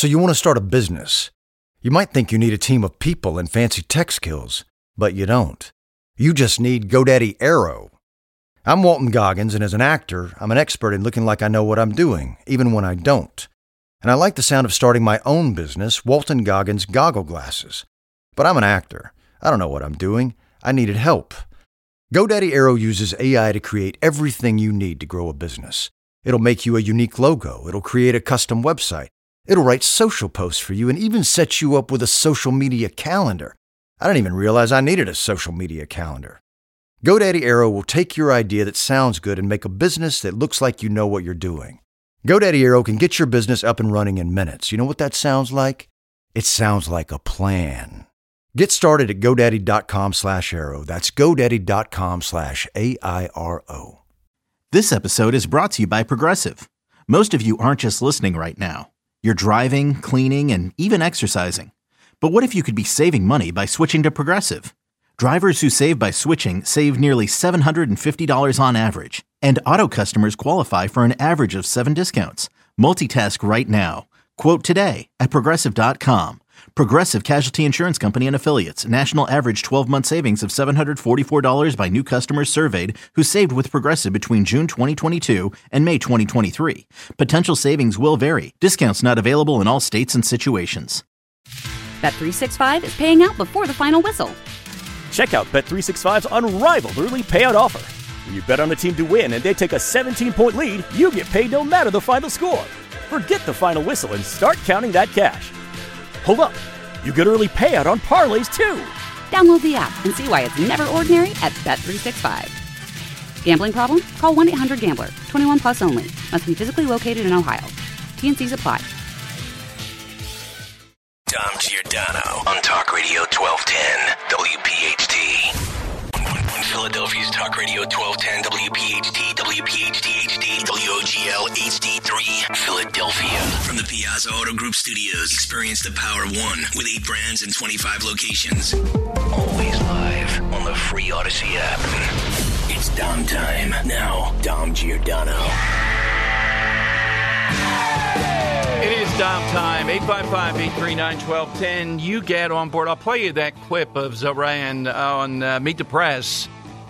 So you want to start a business. You might think you need a team of people and fancy tech skills, but you don't. You just need GoDaddy Aero. I'm Walton Goggins, and as an actor, I'm an expert in looking like I know what I'm doing, even when I don't. And I like the sound of starting my own business, Walton Goggins Goggle Glasses. But I'm an actor. I don't know what I'm doing. I needed help. GoDaddy Aero uses AI to create everything you need to grow a business. It'll make you a unique logo. It'll create a custom website. It'll write social posts for you and even set you up with a social media calendar. I didn't even realize I needed a social media calendar. GoDaddy Aero will take your idea that sounds good and make a business that looks like you know what you're doing. GoDaddy Aero can get your business up and running in minutes. You know what that sounds like? It sounds like a plan. Get started at GoDaddy.com/Aero. That's GoDaddy.com/AIRO. This episode is brought to you by Progressive. Most of you aren't just listening right now. You're driving, cleaning, and even exercising. But what if you could be saving money by switching to Progressive? Drivers who save by switching save nearly $750 on average. And auto customers qualify for an average of 7 discounts. Multitask right now. Quote today at Progressive.com. Progressive Casualty Insurance Company and Affiliates. National average 12-month savings of $744 by new customers surveyed who saved with Progressive between June 2022 and May 2023. Potential savings will vary. Discounts not available in all states and situations. Bet365 is paying out before the final whistle. Check out Bet365's unrivaled early payout offer. When you bet on a team to win and they take a 17-point lead, you get paid no matter the final score. Forget the final whistle and start counting that cash. Hold up. You get early payout on parlays, too. Download the app and see why it's never ordinary at Bet365. Gambling problem? Call 1-800-GAMBLER. 21 plus only. Must be physically located in Ohio. T&Cs apply. Dom Giordano on Talk Radio 1210 WPHT. On Philadelphia's Talk Radio 1210 WPHT, WPHT HD, WOGL HD3, Philadelphia. From the Piazza Auto Group Studios, experience the power of one with 8 brands and 25 locations. Always live on the free Odyssey app. It's Dom time. Now, Dom Giordano. It is Dom time, 855-839-1210. You get on board. I'll play you that clip of Zoran on Meet the Press.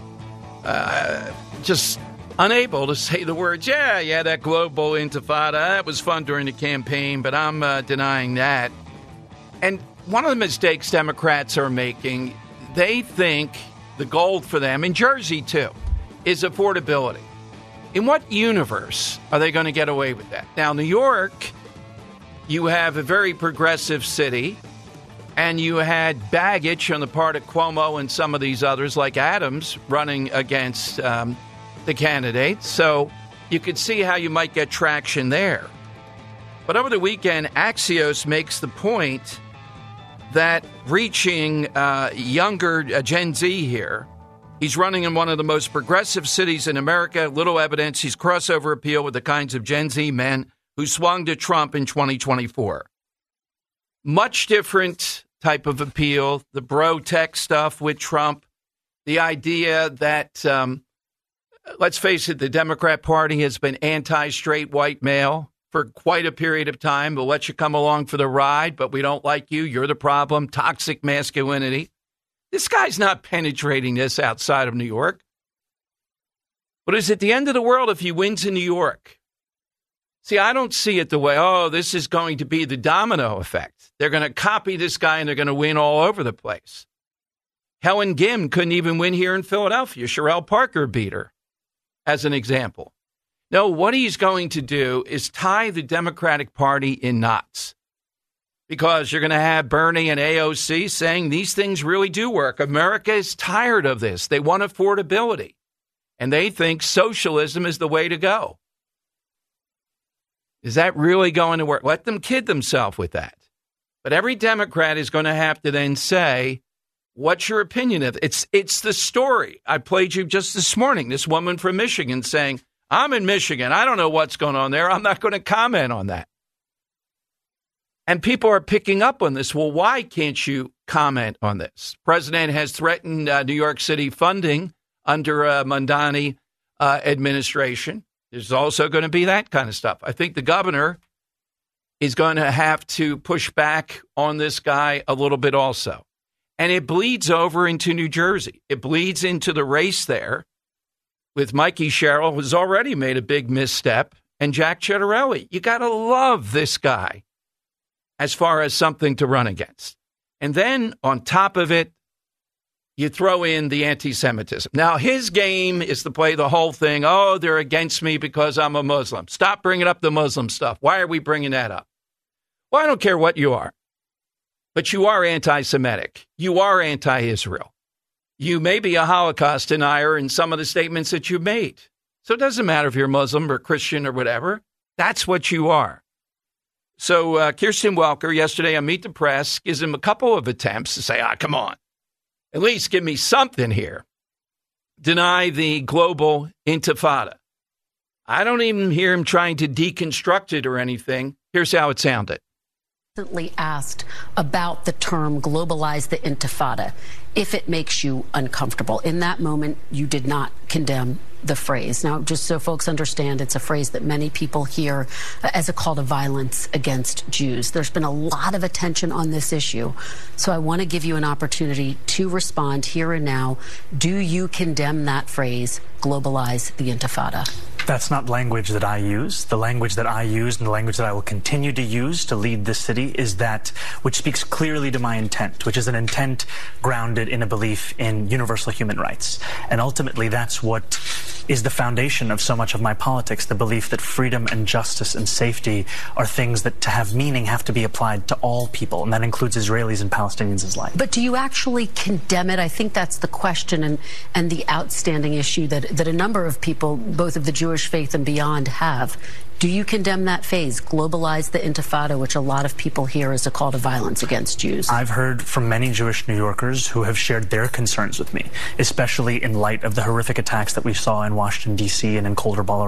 Just unable to say the words, yeah, that global intifada, that was fun during the campaign, but I'm denying that. And one of the mistakes Democrats are making, they think the goal for them, in Jersey too, is affordability. In what universe are they going to get away with that? Now, New York, you have a very progressive city, and you had baggage on the part of Cuomo and some of these others, like Adams, running against the candidates. So you could see how you might get traction there. But over the weekend, Axios makes the point that reaching younger Gen Z here, he's running in one of the most progressive cities in America. Little evidence he's crossover appeal with the kinds of Gen Z men who swung to Trump in 2024. Much different type of appeal, the bro tech stuff with Trump, the idea that, let's face it, the Democrat Party has been anti-straight white male for quite a period of time. We'll let you come along for the ride, but we don't like you. You're the problem. Toxic masculinity. This guy's not penetrating this outside of New York. But is it the end of the world if he wins in New York? See, I don't see it the way, this is going to be the domino effect. They're going to copy this guy and they're going to win all over the place. Helen Gim couldn't even win here in Philadelphia. Sherelle Parker beat her, as an example. No, what he's going to do is tie the Democratic Party in knots. Because you're going to have Bernie and AOC saying these things really do work. America is tired of this. They want affordability. And they think socialism is the way to go. Is that really going to work? Let them kid themselves with that. But every Democrat is going to have to then say, what's your opinion of it? It's the story. I played you just this morning, this woman from Michigan saying, I'm in Michigan. I don't know what's going on there. I'm not going to comment on that. And people are picking up on this. Well, why can't you comment on this? The president has threatened New York City funding under Mondani administration. There's also going to be that kind of stuff. I think the governor is going to have to push back on this guy a little bit also. And it bleeds over into New Jersey. It bleeds into the race there with Mikey Sherrill, who's already made a big misstep, and Jack Ciattarelli. You got to love this guy as far as something to run against. And then on top of it, you throw in the anti-Semitism. Now, his game is to play the whole thing. Oh, they're against me because I'm a Muslim. Stop bringing up the Muslim stuff. Why are we bringing that up? Well, I don't care what you are, but you are anti-Semitic. You are anti-Israel. You may be a Holocaust denier in some of the statements that you made. So it doesn't matter if you're Muslim or Christian or whatever. That's what you are. So Kirsten Welker yesterday on Meet the Press gives him a couple of attempts to say, come on, at least give me something here. Deny the global intifada. I don't even hear him trying to deconstruct it or anything. Here's how it sounded. Asked about the term globalize the intifada, if it makes you uncomfortable. In that moment, you did not condemn the phrase. Now, just so folks understand, it's a phrase that many people hear as a call to violence against Jews. There's been a lot of attention on this issue, so I want to give you an opportunity to respond here and now. Do you condemn that phrase, globalize the intifada? That's not language that I use. The language that I use and the language that I will continue to use to lead this city is that which speaks clearly to my intent, which is an intent grounded in a belief in universal human rights. And ultimately, that's what is the foundation of so much of my politics, the belief that freedom and justice and safety are things that, to have meaning, have to be applied to all people, and that includes Israelis and Palestinians alike. But do you actually condemn it? I think that's the question and the outstanding issue that a number of people, both of the Jewish faith and beyond, have. Do you condemn that phase, globalize the intifada, which a lot of people hear as a call to violence against Jews? I've heard from many Jewish New Yorkers who have shared their concerns with me, especially in light of the horrific attacks that we saw in Washington, D.C. and in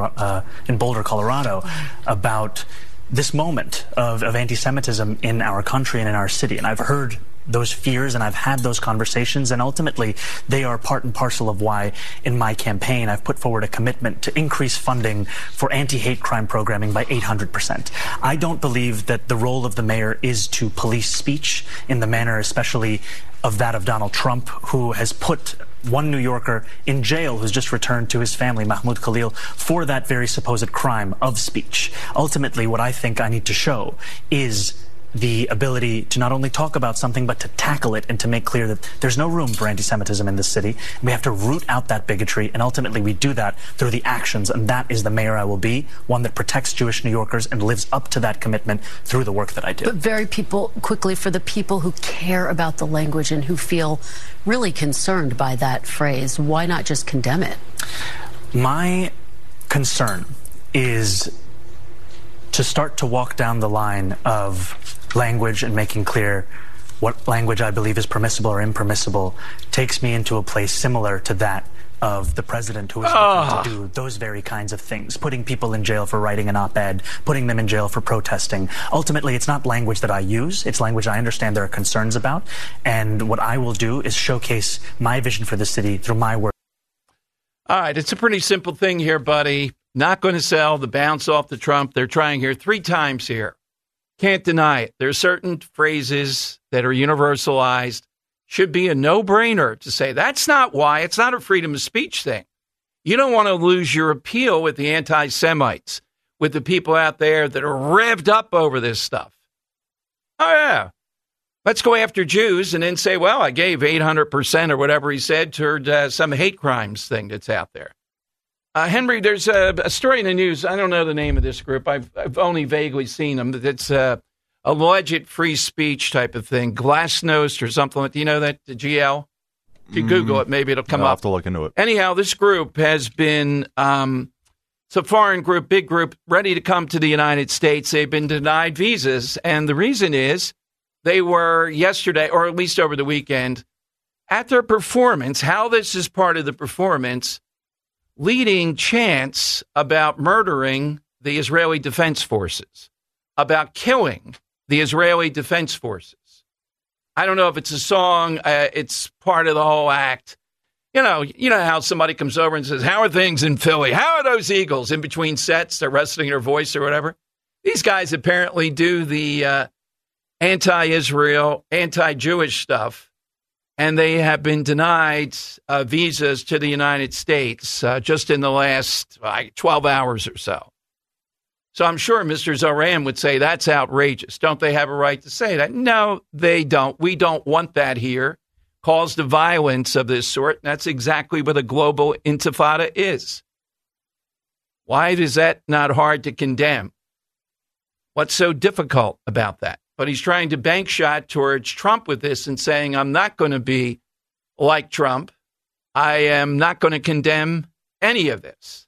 Boulder, Colorado, about this moment of anti-Semitism in our country and in our city. And I've heard those fears, and I've had those conversations, and ultimately they are part and parcel of why in my campaign I've put forward a commitment to increase funding for anti-hate crime programming by 800%. I don't believe that the role of the mayor is to police speech in the manner especially of that of Donald Trump, who has put one New Yorker in jail who's just returned to his family, Mahmoud Khalil, for that very supposed crime of speech. Ultimately, what I think I need to show is the ability to not only talk about something, but to tackle it and to make clear that there's no room for anti-Semitism in this city. We have to root out that bigotry, and ultimately we do that through the actions, and that is the mayor I will be, one that protects Jewish New Yorkers and lives up to that commitment through the work that I do. But quickly, for the people who care about the language and who feel really concerned by that phrase, why not just condemn it? My concern is to start to walk down the line of language and making clear what language I believe is permissible or impermissible takes me into a place similar to that of the president, who is looking to do those very kinds of things, putting people in jail for writing an op-ed, putting them in jail for protesting. Ultimately, it's not language that I use. It's language I understand there are concerns about. And what I will do is showcase my vision for the city through my work. All right, it's a pretty simple thing here, buddy. Not going to sell the bounce off the Trump. They're trying here 3 times here. Can't deny it. There are certain phrases that are universalized. Should be a no-brainer to say that's not why. It's not a freedom of speech thing. You don't want to lose your appeal with the anti-Semites, with the people out there that are revved up over this stuff. Oh, yeah. Let's go after Jews and then say, well, I gave 800% or whatever he said toward some hate crimes thing that's out there. Henry, there's a story in the news. I don't know the name of this group. I've only vaguely seen them. It's alleged free speech type of thing. Glassnost or something. Do you know that, the GL? If you Google it, maybe it'll come up. I'll have to look into it. Anyhow, this group has been, it's a foreign group, big group, ready to come to the United States. They've been denied visas. And the reason is they were yesterday, or at least over the weekend, at their performance, how this is part of the performance, leading chants about murdering the Israeli Defense Forces, about killing the Israeli Defense Forces. I don't know if it's a song. It's part of the whole act. You know how somebody comes over and says, how are things in Philly? How are those Eagles? In between sets, they're resting their voice or whatever. These guys apparently do the anti-Israel, anti-Jewish stuff, and they have been denied visas to the United States just in the last 12 hours or so. So I'm sure Mr. Zoran would say that's outrageous. Don't they have a right to say that? No, they don't. We don't want that here. Calls to violence of this sort. That's exactly what a global intifada is. Why is that not hard to condemn? What's so difficult about that? But he's trying to bank shot towards Trump with this and saying, I'm not going to be like Trump. I am not going to condemn any of this.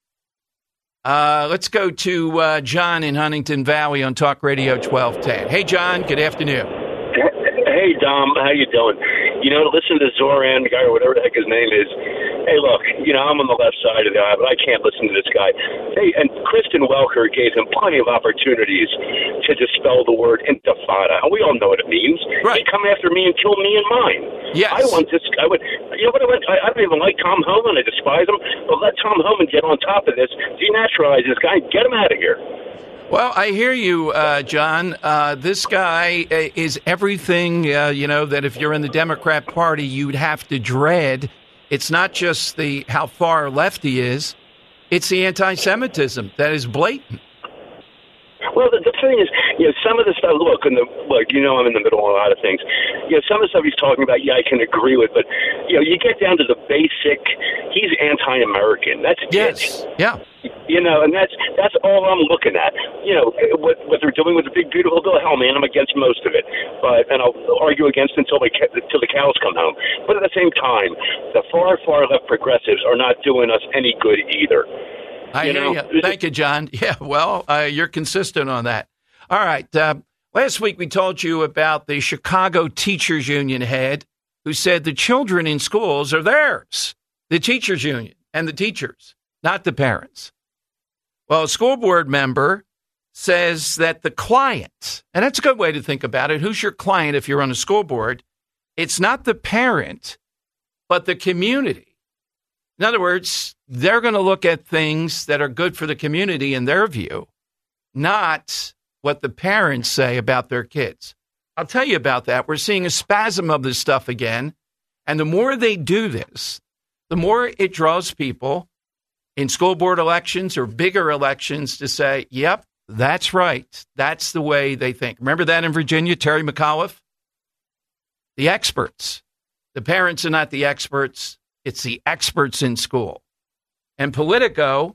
Let's go to John in Huntington Valley on Talk Radio 1210. Hey, John, good afternoon. Hey, Dom, how you doing? You know, listen to Zoran, the guy, or whatever the heck his name is. Hey, look, you know, I'm on the left side of the aisle, but I can't listen to this guy. Hey, and Kristen Welker gave him plenty of opportunities to dispel the word intifada. And we all know what it means. Right. He'd come after me and kill me and mine. Yes. I want this. I would. You know what? I don't even like Tom Homan. I despise him. But let Tom Homan get on top of this, denaturalize this guy, and get him out of here. Well, I hear you, John. This guy is everything, that if you're in the Democrat Party, you'd have to dread. It's not just how far left he is. It's the anti-Semitism that is blatant. Well, the thing is, some of the stuff, look, I'm in the middle of a lot of things. Some of the stuff he's talking about, I can agree with, but, you get down to the basic, he's anti-American. That's it. Yes, yeah. And that's all I'm looking at. What they're doing with the big, beautiful bill, hell, man, I'm against most of it. And I'll argue against it until the cows come home. But at the same time, the far, far left progressives are not doing us any good either. I hear you. Thank you, John. Yeah, well, you're consistent on that. All right. Last week we told you about the Chicago Teachers Union head who said the children in schools are theirs, the teachers union and the teachers, not the parents. Well, a school board member says that the client, and that's a good way to think about it. Who's your client if you're on a school board? It's not the parent, but the community. In other words, they're going to look at things that are good for the community in their view, not what the parents say about their kids. I'll tell you about that. We're seeing a spasm of this stuff again. And the more they do this, the more it draws people in school board elections or bigger elections to say, yep, that's right. That's the way they think. Remember that in Virginia, Terry McAuliffe? The experts. The parents are not the experts. It's the experts in school. And Politico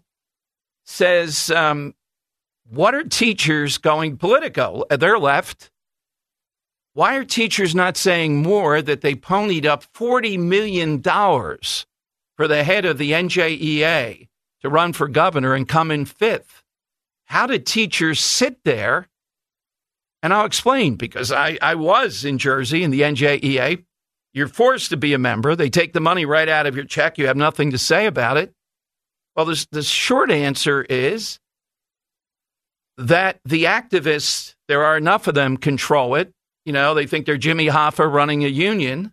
says, what are teachers going, Politico, they're left. Why are teachers not saying more that they ponied up $40 million for the head of the NJEA to run for governor and come in fifth? How did teachers sit there? And I'll explain, because I was in Jersey in the NJEA. You're forced to be a member. They take the money right out of your check. You have nothing to say about it. Well, the short answer is that the activists, there are enough of them, control it. They think they're Jimmy Hoffa running a union,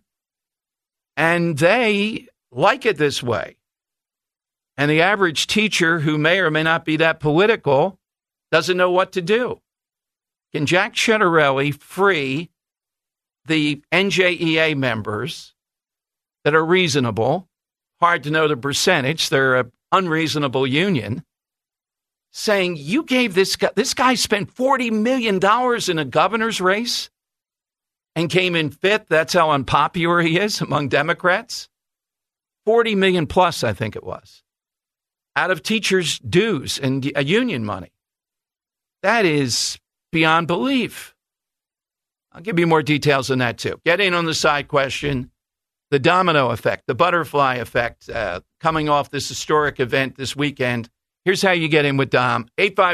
and they like it this way. And the average teacher who may or may not be that political doesn't know what to do. Can Jack Ciattarelli free the NJEA members that are reasonable? Hard to know the percentage. They're an unreasonable union. Saying, you gave this guy spent $40 million in a governor's race and came in fifth. That's how unpopular he is among Democrats. 40 million plus, I think it was, out of teachers' dues and union money. That is beyond belief. I'll give you more details on that, too. Get in on the side question, the domino effect, the butterfly effect coming off this historic event this weekend. Here's how you get in with Dom,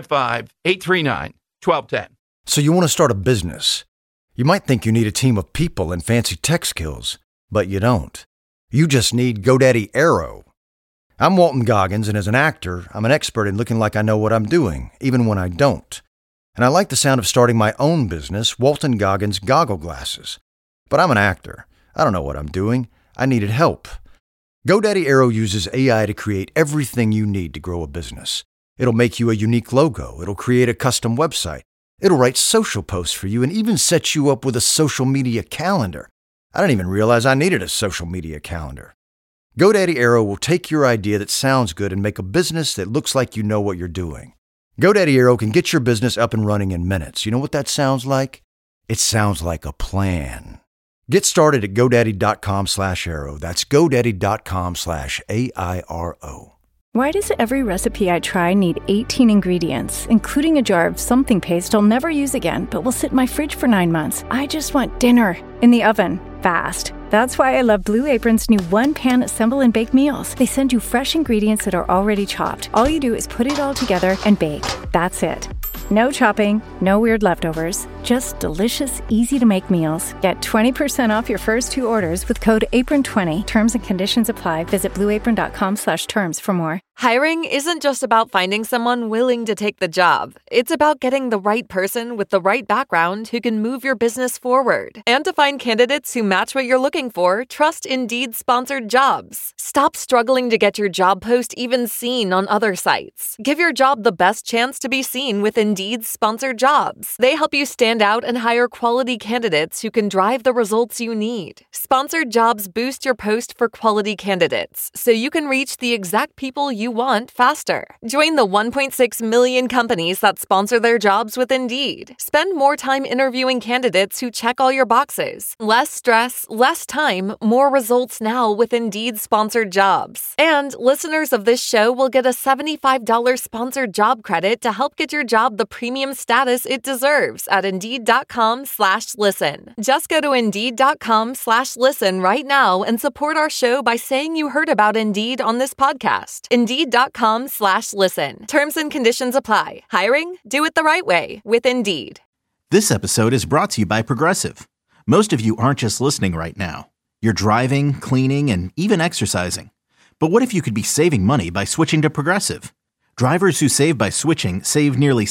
855-839-1210. So you want to start a business. You might think you need a team of people and fancy tech skills, but you don't. You just need GoDaddy Aero. I'm Walton Goggins, and as an actor, I'm an expert in looking like I know what I'm doing, even when I don't. And I like the sound of starting my own business, Walton Goggins Goggle Glasses. But I'm an actor. I don't know what I'm doing. I needed help. GoDaddy Aero uses AI to create everything you need to grow a business. It'll make you a unique logo. It'll create a custom website. It'll write social posts for you and even set you up with a social media calendar. I didn't even realize I needed a social media calendar. GoDaddy Aero will take your idea that sounds good and make a business that looks like you know what you're doing. GoDaddy Aero can get your business up and running in minutes. You know what that sounds like? It sounds like a plan. Get started at GoDaddy.com/Aero. That's GoDaddy.com/AIRO. Why does every recipe I try need 18 ingredients, including a jar of something paste I'll never use again, but will sit in my fridge for 9 months? I just want dinner in the oven, fast. That's why I love Blue Apron's new one-pan assemble and bake meals. They send you fresh ingredients that are already chopped. All you do is put it all together and bake. That's it. No chopping, no weird leftovers, just delicious, easy-to-make meals. Get 20% off your first 2 orders with code APRON20. Terms and conditions apply. Visit blueapron.com/terms for more. Hiring isn't just about finding someone willing to take the job. It's about getting the right person with the right background who can move your business forward. And to find candidates who match what you're looking for, trust Indeed-sponsored jobs. Stop struggling to get your job post even seen on other sites. Give your job the best chance to be seen with Indeed-sponsored jobs. They help you stand out and hire quality candidates who can drive the results you need. Sponsored jobs boost your post for quality candidates, so you can reach the exact people you want faster. Join the 1.6 million companies that sponsor their jobs with Indeed. Spend more time interviewing candidates who check all your boxes. Less stress, less time, more results now with Indeed-sponsored jobs. And listeners of this show will get a $75 sponsored job credit to help get your job the premium status it deserves at Indeed.com/listen. Just go to Indeed.com/listen right now and support our show by saying you heard about Indeed on this podcast. Indeed.com/listen. Terms and conditions apply. Hiring? Do it the right way with Indeed. This episode is brought to you by Progressive. Most of you aren't just listening right now. You're driving, cleaning, and even exercising. But what if you could be saving money by switching to Progressive? Drivers who save by switching save nearly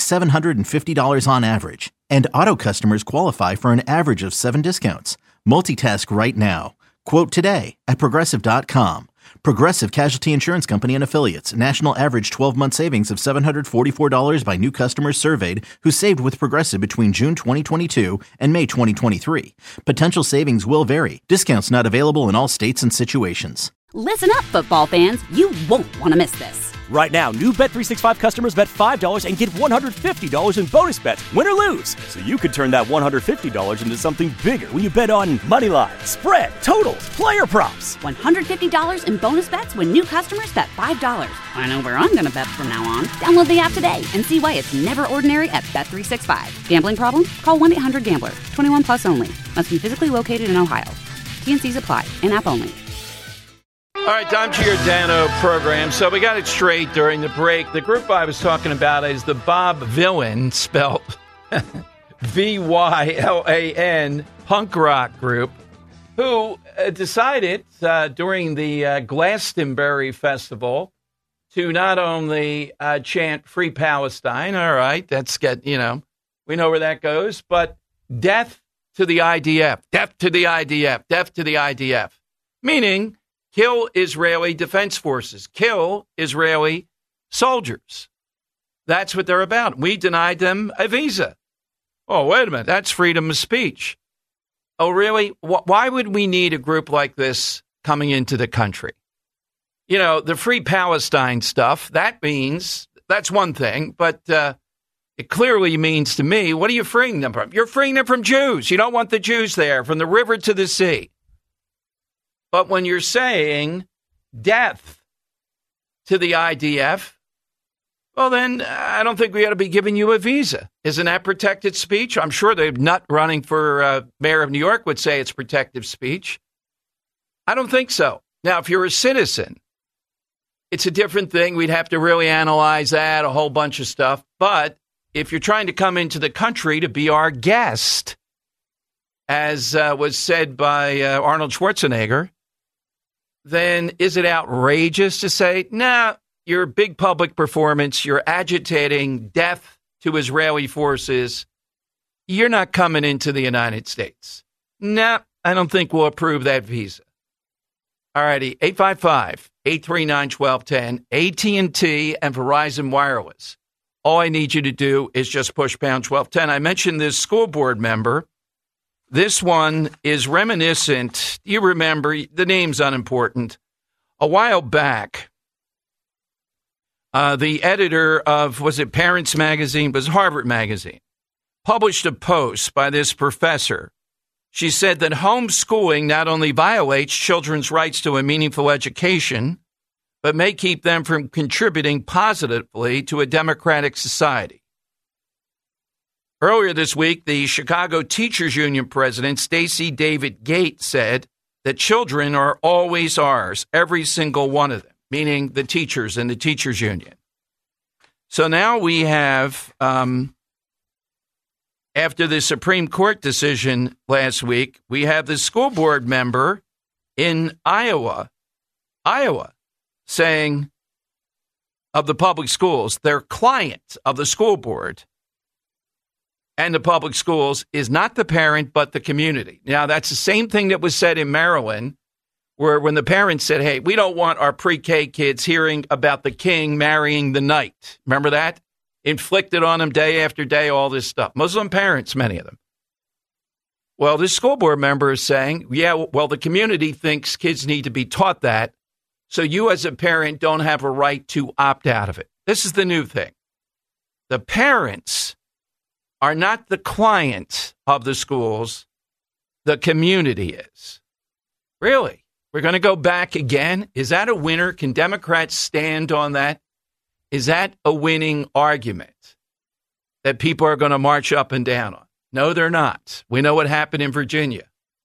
$750 on average. And auto customers qualify for an average of 7 discounts. Multitask right now. Quote today at Progressive.com. Progressive Casualty Insurance Company and Affiliates. National average 12-month savings of $744 by new customers surveyed who saved with Progressive between June 2022 and May 2023. Potential savings will vary. Discounts not available in all states and situations. Listen up, football fans. You won't want to miss this. Right now, new Bet365 customers bet $5 and get $150 in bonus bets, win or lose. So you could turn that $150 into something bigger when you bet on money line, spread, totals, player props. $150 in bonus bets when new customers bet $5. I know where I'm going to bet from now on. Download the app today and see why it's never ordinary at Bet365. Gambling problem? Call 1-800-GAMBLER. 21 plus only. Must be physically located in Ohio. T&Cs apply. In-app only. All right, time to your Dano program. So we got it straight during the break. The group I was talking about is the Bob Vylan, spelled Vylan, punk rock group, who decided during the Glastonbury Festival to not only chant Free Palestine, all right, that's we know where that goes, but death to the IDF, death to the IDF, death to the IDF, meaning kill Israeli defense forces, kill Israeli soldiers. That's what they're about. We denied them a visa. Oh, wait a minute. That's freedom of speech. Oh, really? Why would we need a group like this coming into the country? You know, the Free Palestine stuff, that's one thing, but it clearly means to me, what are you freeing them from? You're freeing them from Jews. You don't want the Jews there, from the river to the sea. But when you're saying death to the IDF, well, then I don't think we ought to be giving you a visa. Isn't that protected speech? I'm sure the nut running for mayor of New York would say it's protected speech. I don't think so. Now, if you're a citizen, it's a different thing. We'd have to really analyze that, a whole bunch of stuff. But if you're trying to come into the country to be our guest, as was said by Arnold Schwarzenegger, then is it outrageous to say, nah, your big public performance, you're agitating death to Israeli forces, you're not coming into the United States? Nah, I don't think we'll approve that visa. All righty, 839-1210, AT&T and Verizon Wireless. All I need you to do is just push pound 1210. I mentioned this school board member. This one is reminiscent. You remember, the name's unimportant. A while back, the editor of, was it Parents Magazine? It was Harvard Magazine, published a post by this professor. She said that homeschooling not only violates children's rights to a meaningful education, but may keep them from contributing positively to a democratic society. Earlier this week, the Chicago Teachers Union president, Stacey David Gate, said that children are always ours, every single one of them, meaning the teachers and the teachers union. So now we have, after the Supreme Court decision last week, we have the school board member in Iowa, saying of the public schools, their client of the school board and the public schools is not the parent, but the community. Now, that's the same thing that was said in Maryland, where when the parents said, hey, we don't want our pre-K kids hearing about the king marrying the knight. Remember that? Inflicted on them day after day, all this stuff. Muslim parents, many of them. Well, this school board member is saying, yeah, well, the community thinks kids need to be taught that, so you as a parent don't have a right to opt out of it. This is the new thing. The parents are not the client of the schools. The community is. Really? We're going to go back again? Is that a winner? Can Democrats stand on that? Is that a winning argument that people are going to march up and down on? No, they're not. We know what happened in Virginia.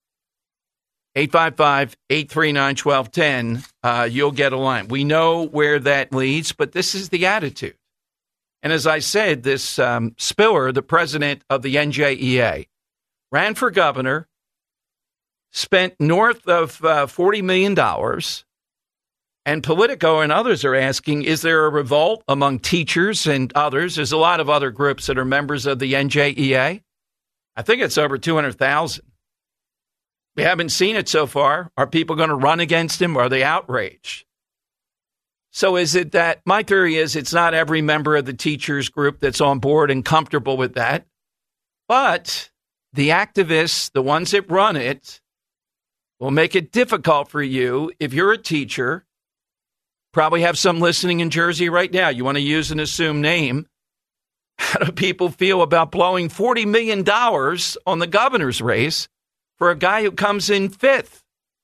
855-839-1210, you'll get a line. We know where that leads, but this is the attitude. And as I said, this Spiller, the president of the NJEA, ran for governor, spent north of $40 million, and Politico and others are asking, is there a revolt among teachers and others? There's a lot of other groups that are members of the NJEA. I think it's over 200,000. We haven't seen it so far. Are people going to run against him? Are they outraged? So is it that, my theory is it's not every member of the teachers group that's on board and comfortable with that, but the activists, the ones that run it, will make it difficult for you if you're a teacher. Probably have some listening in Jersey right now. You want to use an assumed name. How do people feel about blowing $40 million on the governor's race for a guy who comes in fifth?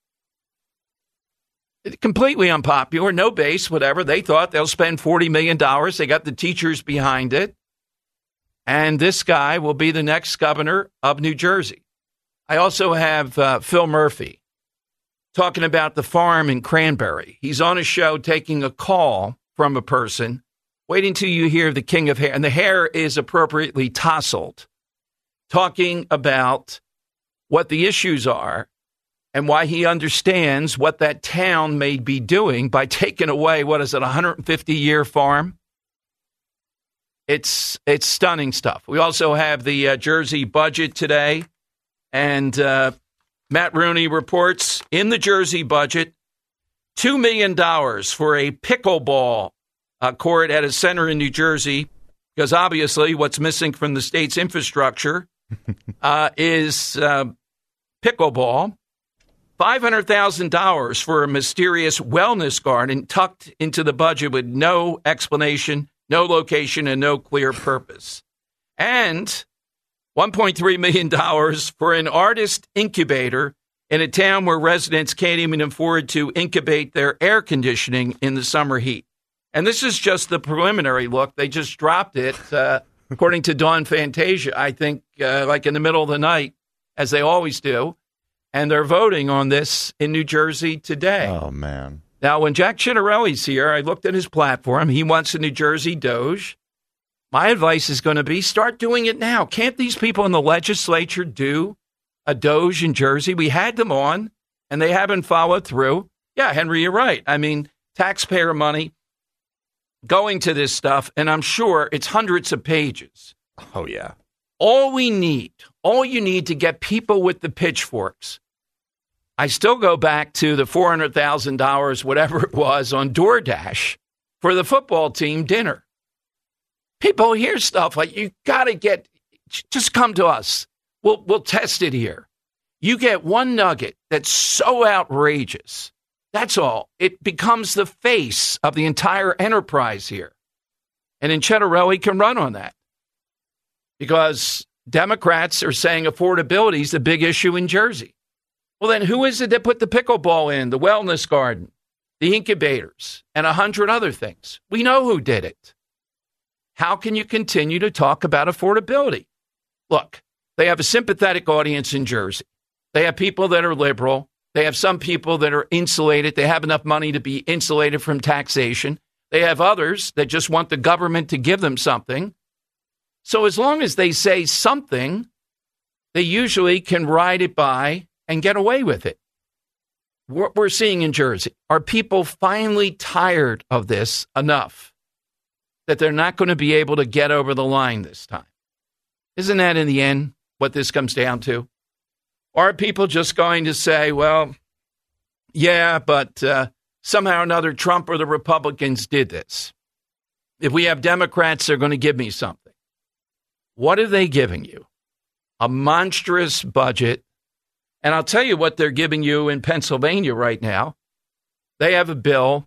Completely unpopular, no base, whatever. They thought they'll spend $40 million. They got the teachers behind it. And this guy will be the next governor of New Jersey. I also have Phil Murphy talking about the farm in Cranberry. He's on a show taking a call from a person. Wait until you hear the king of hair. And the hair is appropriately tousled. Talking about what the issues are and why he understands what that town may be doing by taking away, what is it, 150-year farm? It's stunning stuff. We also have the Jersey budget today. And Matt Rooney reports in the Jersey budget, $2 million for a pickleball court at a center in New Jersey, because obviously what's missing from the state's infrastructure is pickleball. $500,000 for a mysterious wellness garden tucked into the budget with no explanation, no location, and no clear purpose. And $1.3 million for an artist incubator in a town where residents can't even afford to incubate their air conditioning in the summer heat. And this is just the preliminary look. They just dropped it, according to Dawn Fantasia, I think, like in the middle of the night, as they always do. And they're voting on this in New Jersey today. Oh, man. Now, when Jack Ciattarelli's here, I looked at his platform. He wants a New Jersey Doge. My advice is going to be start doing it now. Can't these people in the legislature do a Doge in Jersey? We had them on, and they haven't followed through. Yeah, Henry, you're right. I mean, taxpayer money going to this stuff, and I'm sure it's hundreds of pages. Oh, yeah. All you need to get people with the pitchforks. I still go back to the $400,000, whatever it was, on DoorDash for the football team dinner. People hear stuff like, you got to just come to us. We'll test it here. You get one nugget that's so outrageous. That's all. It becomes the face of the entire enterprise here. And Inchettarelli can run on that because Democrats are saying affordability is the big issue in Jersey. Well, then who is it that put the pickleball in, the wellness garden, the incubators, and 100 other things? We know who did it. How can you continue to talk about affordability? Look, they have a sympathetic audience in Jersey. They have people that are liberal. They have some people that are insulated. They have enough money to be insulated from taxation. They have others that just want the government to give them something. So as long as they say something, they usually can ride it by and get away with it. What we're seeing in Jersey, are people finally tired of this enough that they're not going to be able to get over the line this time? Isn't that in the end what this comes down to? Or are people just going to say, well, yeah, but somehow or another Trump or the Republicans did this. If we have Democrats, they're going to give me something. What are they giving you? A monstrous budget. And I'll tell you what they're giving you in Pennsylvania right now. They have a bill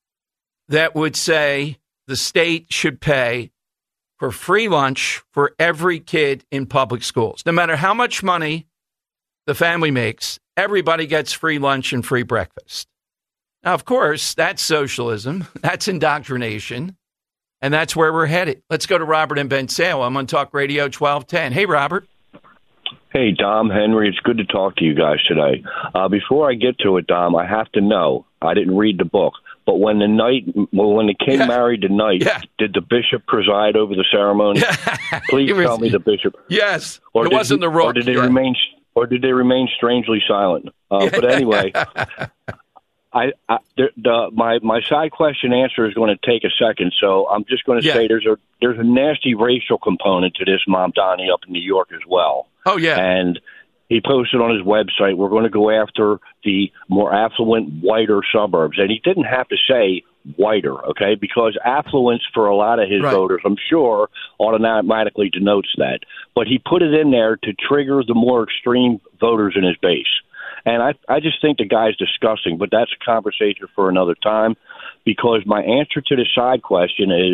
that would say the state should pay for free lunch for every kid in public schools. No matter how much money the family makes, everybody gets free lunch and free breakfast. Now, of course, that's socialism. That's indoctrination. And that's where we're headed. Let's go to Robert in Bensalem on Talk Radio 1210. Hey, Robert. Hey, Dom, Henry, it's good to talk to you guys today. Before I get to it, Dom, I have to know, I didn't read the book, but when the king married the knight, did the bishop preside over the ceremony? Please tell me the bishop. Yes, it wasn't the rook. Or did they remain strangely silent? But anyway, my side question answer is going to take a second, so I'm just going to say there's a nasty racial component to this Mamdani up in New York as well. Oh, yeah. And he posted on his website, we're going to go after the more affluent, whiter suburbs. And he didn't have to say whiter, okay, because affluence for a lot of his voters, I'm sure, automatically denotes that. But he put it in there to trigger the more extreme voters in his base. And I just think the guy's disgusting, but that's a conversation for another time, because my answer to the side question is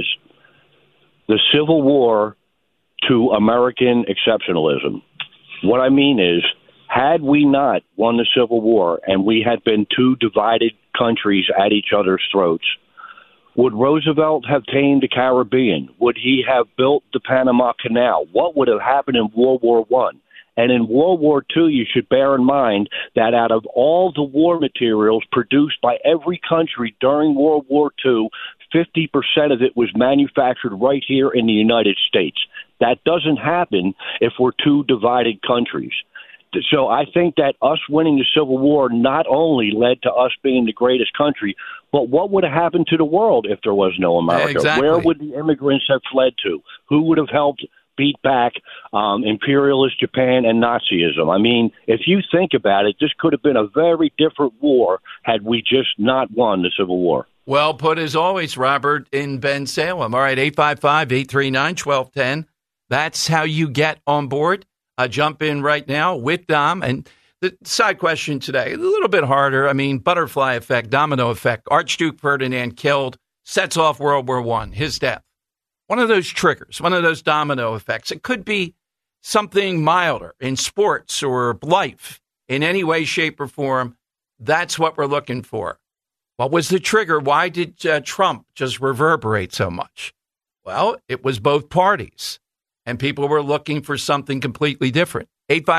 the Civil War to American exceptionalism. What I mean is, had we not won the Civil War and we had been two divided countries at each other's throats, would Roosevelt have tamed the Caribbean? Would he have built the Panama Canal? What would have happened in World War I? And in World War II, you should bear in mind that out of all the war materials produced by every country during World War II, 50% of it was manufactured right here in the United States. That doesn't happen if we're two divided countries. So I think that us winning the Civil War not only led to us being the greatest country, but what would have happened to the world if there was no America? Exactly. Where would the immigrants have fled to? Who would have helped beat back imperialist Japan and Nazism? I mean, if you think about it, this could have been a very different war had we just not won the Civil War. Well put as always, Robert in Bensalem. All right, 855-839-1210. That's how you get on board. Jump in right now with Dom. And the side question today, a little bit harder. I mean, butterfly effect, domino effect. Archduke Ferdinand killed, sets off World War I, his death. One of those triggers, one of those domino effects. It could be something milder in sports or life in any way, shape, or form. That's what we're looking for. What was the trigger? Why did Trump just reverberate so much? Well, it was both parties. And people were looking for something completely different.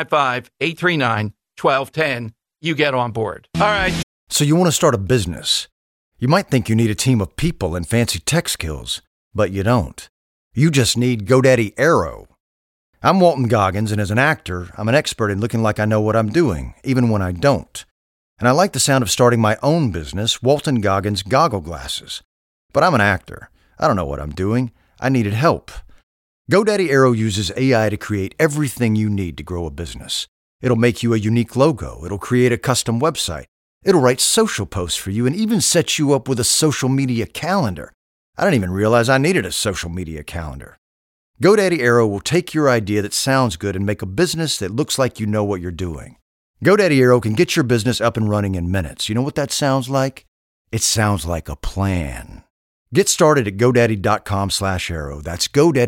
855-839-1210. You get on board. All right. So you want to start a business. You might think you need a team of people and fancy tech skills, but you don't. You just need GoDaddy Aero. I'm Walton Goggins, and as an actor, I'm an expert in looking like I know what I'm doing, even when I don't. And I like the sound of starting my own business, Walton Goggins Goggle Glasses. But I'm an actor. I don't know what I'm doing. I needed help. GoDaddy Aero uses AI to create everything you need to grow a business. It'll make you a unique logo. It'll create a custom website. It'll write social posts for you and even set you up with a social media calendar. I didn't even realize I needed a social media calendar. GoDaddy Aero will take your idea that sounds good and make a business that looks like you know what you're doing. GoDaddy Aero can get your business up and running in minutes. You know what that sounds like? It sounds like a plan. Get started at GoDaddy.com/Aero. That's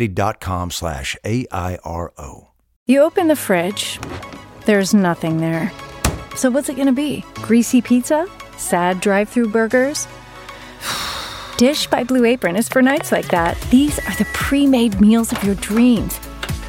GoDaddy.com/AIRO. You open the fridge. There's nothing there. So what's it going to be? Greasy pizza? Sad drive-thru burgers? Dish by Blue Apron is for nights like that. These are the pre-made meals of your dreams.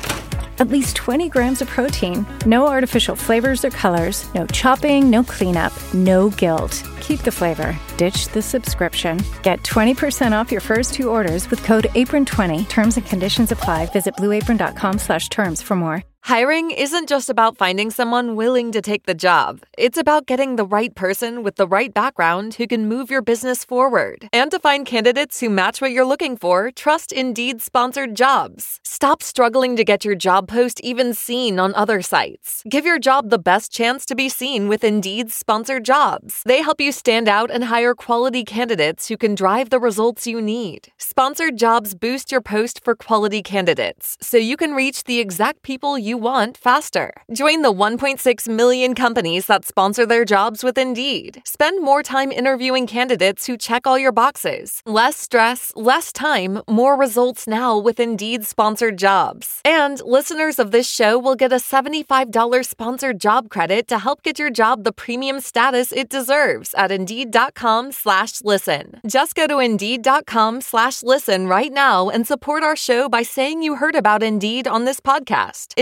At least 20 grams of protein, no artificial flavors or colors, no chopping, no cleanup, no guilt. Keep the flavor. Ditch the subscription. Get 20% off your first 2 orders with code APRON20. Terms and conditions apply. Visit blueapron.com/terms for more. Hiring isn't just about finding someone willing to take the job. It's about getting the right person with the right background who can move your business forward. And to find candidates who match what you're looking for, trust Indeed-sponsored jobs. Stop struggling to get your job post even seen on other sites. Give your job the best chance to be seen with Indeed-sponsored jobs. They help you stand out and hire quality candidates who can drive the results you need. Sponsored jobs boost your post for quality candidates, so you can reach the exact people you want faster. Join the 1.6 million companies that sponsor their jobs with Indeed. Spend more time interviewing candidates who check all your boxes. Less stress, less time, more results now with Indeed-sponsored jobs. And listeners of this show will get a $75 sponsored job credit to help get your job the premium status it deserves at Indeed.com/listen. Just go to Indeed.com/listen right now and support our show by saying you heard about Indeed on this podcast.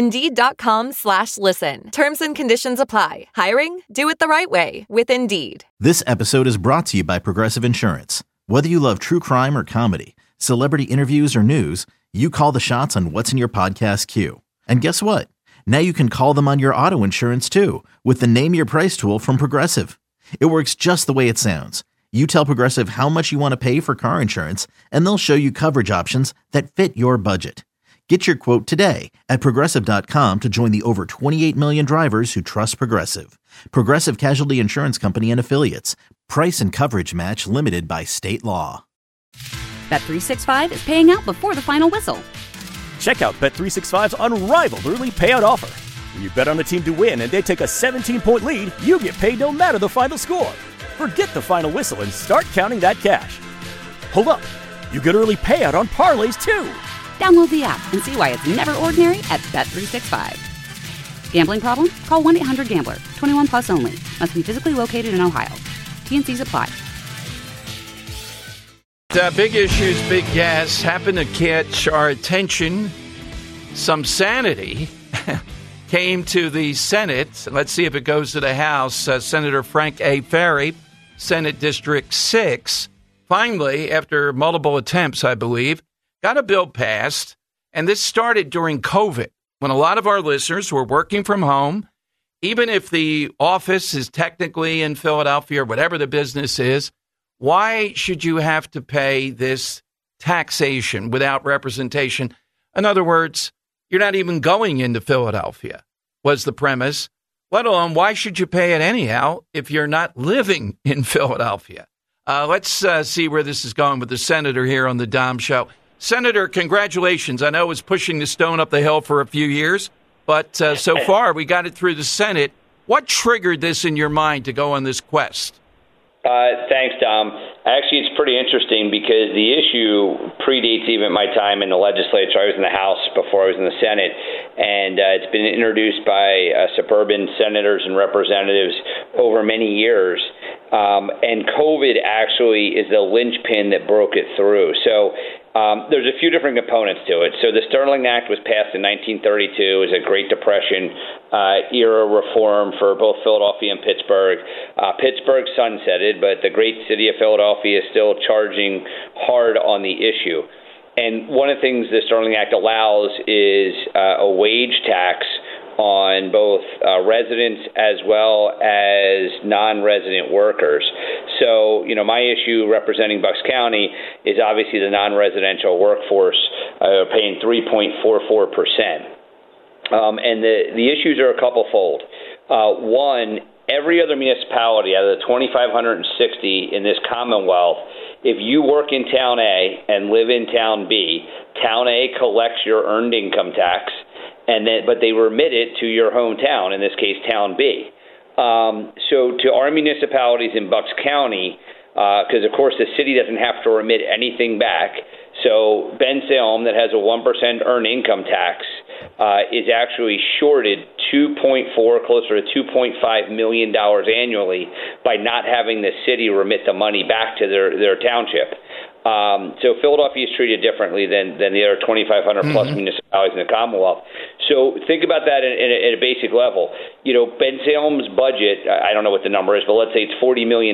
Indeed.com/listen. Terms and conditions apply. Hiring? Do it the right way with Indeed. This episode is brought to you by Progressive Insurance. Whether you love true crime or comedy, celebrity interviews or news, you call the shots on what's in your podcast queue. And guess what? Now you can call them on your auto insurance too with the Name Your Price tool from Progressive. It works just the way it sounds. You tell Progressive how much you want to pay for car insurance, and they'll show you coverage options that fit your budget. Get your quote today at Progressive.com to join the over 28 million drivers who trust Progressive. Progressive Casualty Insurance Company and Affiliates. Price and coverage match limited by state law. Bet365 is paying out before the final whistle. Check out Bet365's unrivaled early payout offer. When you bet on the team to win and they take a 17-point lead, you get paid no matter the final score. Forget the final whistle and start counting that cash. Hold up. You get early payout on parlays too. Download the app and see why it's never ordinary at Bet365. Gambling problem? Call 1-800-GAMBLER. 21 plus only. Must be physically located in Ohio. T&Cs apply. Big issues, big gas happen to catch our attention. Some sanity came to the Senate. Let's see if it goes to the House. Senator Frank A. Ferry, Senate District 6, finally, after multiple attempts, I believe, got a bill passed, and this started during COVID, when a lot of our listeners were working from home. Even if the office is technically in Philadelphia or whatever the business is, why should you have to pay this taxation without representation? In other words, you're not even going into Philadelphia, was the premise. Let alone, why should you pay it anyhow if you're not living in Philadelphia? Let's see where this is going with the senator here on the Dom Show. Senator, congratulations. I know it was pushing the stone up the hill for a few years, but so far we got it through the Senate. What triggered this in your mind to go on this quest? Thanks, Dom. Actually, it's pretty interesting because the issue predates even my time in the legislature. I was in the House before I was in the Senate, and it's been introduced by suburban senators and representatives over many years. And COVID actually is the linchpin that broke it through. So there's a few different components to it. So the Sterling Act was passed in 1932. It was a Great Depression era reform for both Philadelphia and Pittsburgh. Pittsburgh sunsetted, but the great city of Philadelphia is still charging hard on the issue. And one of the things the Sterling Act allows is a wage tax on both residents as well as non-resident workers. So, my issue representing Bucks County is obviously the non-residential workforce paying 3.44%. And the issues are a couple-fold. One, every other municipality out of the 2,560 in this Commonwealth, if you work in Town A and live in Town B, Town A collects your earned income tax, but they remit it to your hometown, in this case, Town B. So to our municipalities in Bucks County, because, of course, the city doesn't have to remit anything back. So Bensalem, that has a 1% earned income tax, is actually shorted closer to $2.5 million annually by not having the city remit the money back to their township. So Philadelphia is treated differently than the other 2,500 plus municipalities in the Commonwealth. So think about that at a basic level. You know, Bensalem's budget, I don't know what the number is, but let's say it's $40 million.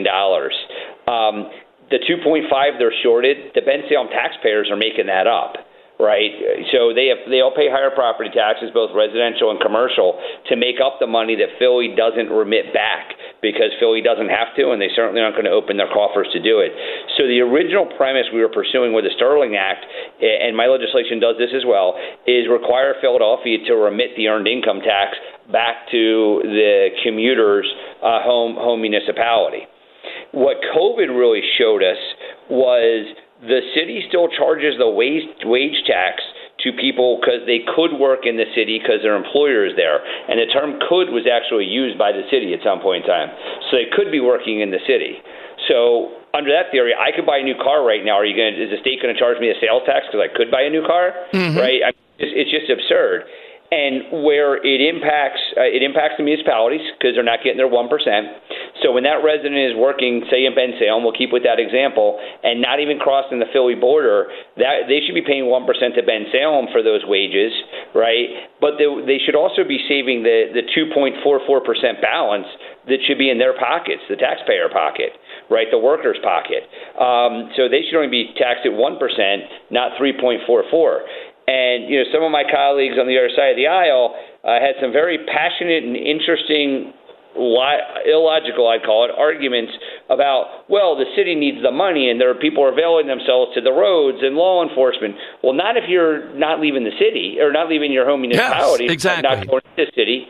The 2.5 they're shorted, the Bensalem taxpayers are making that up, right? So they all pay higher property taxes, both residential and commercial, to make up the money that Philly doesn't remit back, because Philly doesn't have to, and they certainly aren't going to open their coffers to do it. So the original premise we were pursuing with the Sterling Act, and my legislation does this as well, is require Philadelphia to remit the earned income tax back to the commuter's home municipality. What COVID really showed us was the city still charges the wage tax to people because they could work in the city because their employer is there. And the term could was actually used by the city at some point in time. So they could be working in the city. So under that theory, I could buy a new car right now. Is the state going to charge me a sales tax because I could buy a new car? Right? It's just absurd. And where it impacts the municipalities because they're not getting their 1%. So when that resident is working, say in Bensalem, we'll keep with that example, and not even crossing the Philly border, that they should be paying 1% to Bensalem for those wages, right? But they should also be saving the 2.44% balance that should be in their pockets, the taxpayer pocket, right, the worker's pocket. So they should only be taxed at 1%, not 3.44%. And, you know, some of my colleagues on the other side of the aisle had some very passionate and interesting, illogical, I'd call it, arguments about, well, the city needs the money and there are people availing themselves to the roads and law enforcement. Well, not if you're not leaving the city or not leaving your home municipality. Yes, exactly. Not going to the city.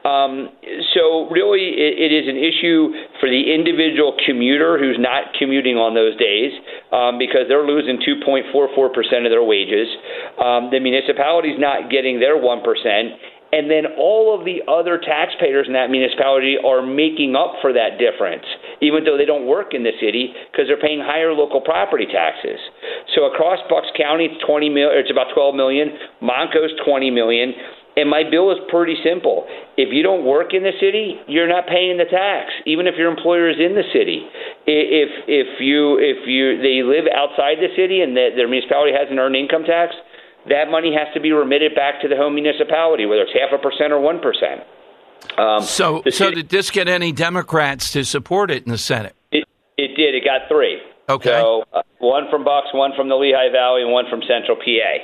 So really it is an issue for the individual commuter who's not commuting on those days because they're losing 2.44% of their wages. The municipality's not getting their 1%. And then all of the other taxpayers in that municipality are making up for that difference, even though they don't work in the city because they're paying higher local property taxes. So across Bucks County, it's about $12 million. Monco's $20 million. And my bill is pretty simple. If you don't work in the city, you're not paying the tax, even if your employer is in the city. If they live outside the city and their municipality has an earned income tax, that money has to be remitted back to the home municipality, whether it's 0.5% or 1%. So did this get any Democrats to support it in the Senate? It did. It got 3. Okay. So one from Bucks, one from the Lehigh Valley, and one from Central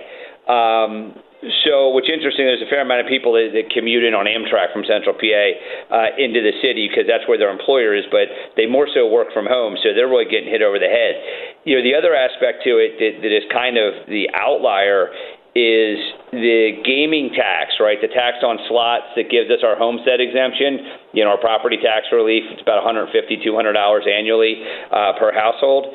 PA. So what's interesting, there's a fair amount of people that commute in on Amtrak from Central PA into the city because that's where their employer is, but they more so work from home, so they're really getting hit over the head. You know, the other aspect to it that is kind of the outlier is the gaming tax, right? The tax on slots that gives us our homestead exemption, you know, our property tax relief. It's about $150, $200 annually per household.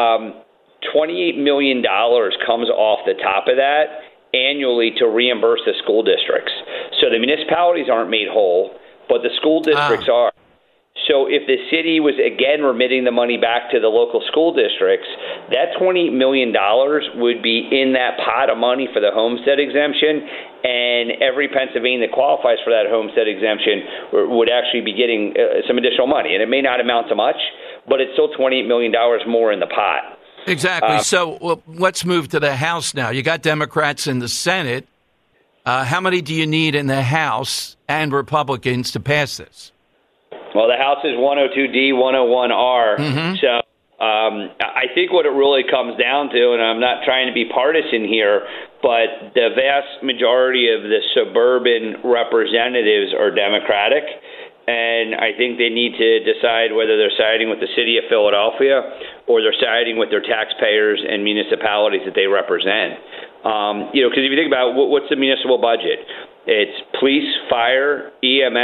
$28 million comes off the top of that annually to reimburse the school districts. So the municipalities aren't made whole, but the school districts are. So if the city was, again, remitting the money back to the local school districts, that $28 million would be in that pot of money for the homestead exemption, and every Pennsylvanian that qualifies for that homestead exemption would actually be getting some additional money. And it may not amount to much, but it's still $28 million more in the pot. Exactly. So let's move to the House now. You got Democrats in the Senate. How many do you need in the House and Republicans to pass this? Well, the House is 102D, 101R. So I think what it really comes down to, and I'm not trying to be partisan here, but the vast majority of the suburban representatives are Democratic. And I think they need to decide whether they're siding with the city of Philadelphia or they're siding with their taxpayers and municipalities that they represent. You know, because if you think about what's the municipal budget? It's police, fire, EMS,